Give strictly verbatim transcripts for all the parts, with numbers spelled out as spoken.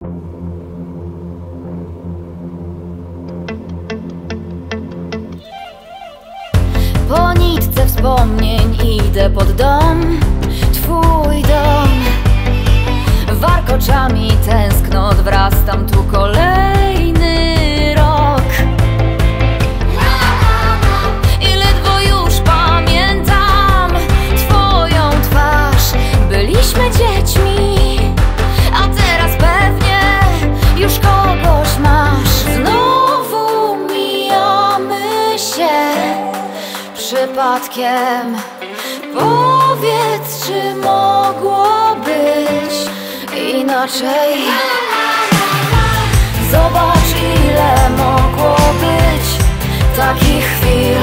Po nitce wspomnień idę pod dom, twój dom. Warkoczami tęsknot wrastam tu kolejny rok. I ledwo już pamiętam twoją twarz. Byliśmy dziećmi, a teraz pewnie już kogoś masz. Znowu mijamy się przypadkiem. Powiedz, czy mogło być inaczej? Zobacz, ile mogło być takich chwil.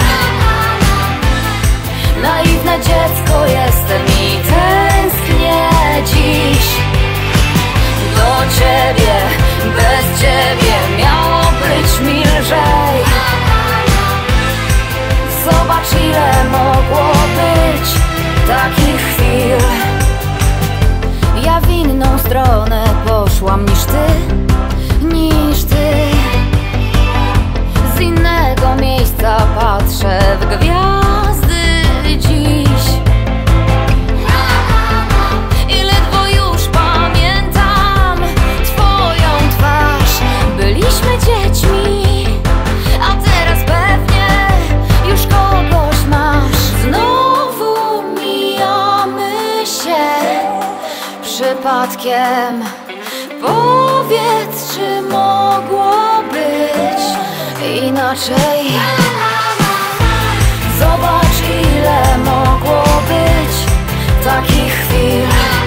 Naiwne dziecko jestem i tęsknię dziś do ciebie. Bez ciebie miało być mi lżej. Zobacz, ile mogło być takich chwil. Ja w inną stronę poszłam niż ty, niż ty. Z innego miejsca patrzę w gwiazdy dziś. I ledwo już pamiętam twoją twarz. Byliśmy dziećmi, a teraz pewnie już kogoś masz. Znowu mijamy się przypadkiem. Powiedz, czy mogło być inaczej? Zobacz, ile mogło być takich chwil.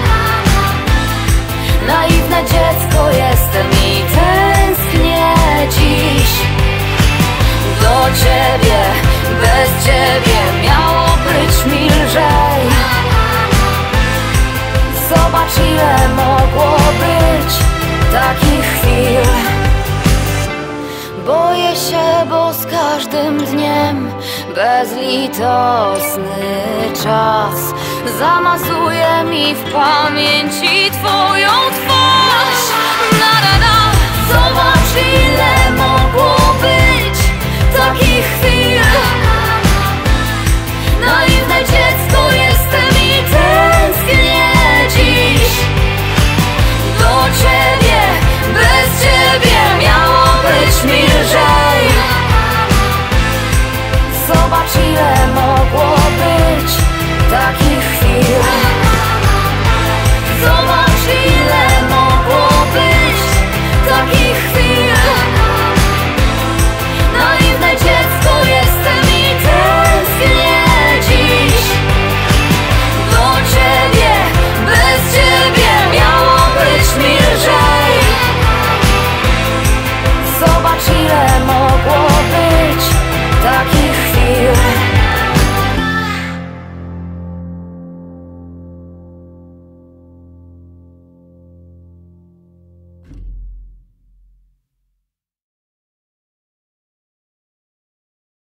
Naiwne dziecko jestem i tęsknię dziś do ciebie. Bez ciebie miało być mi lżej. Zobacz, ile mogło być takich chwil. Boję się, bo z każdym dniem bezlitosny czas zamazuje mi w pamięci twoją twarz.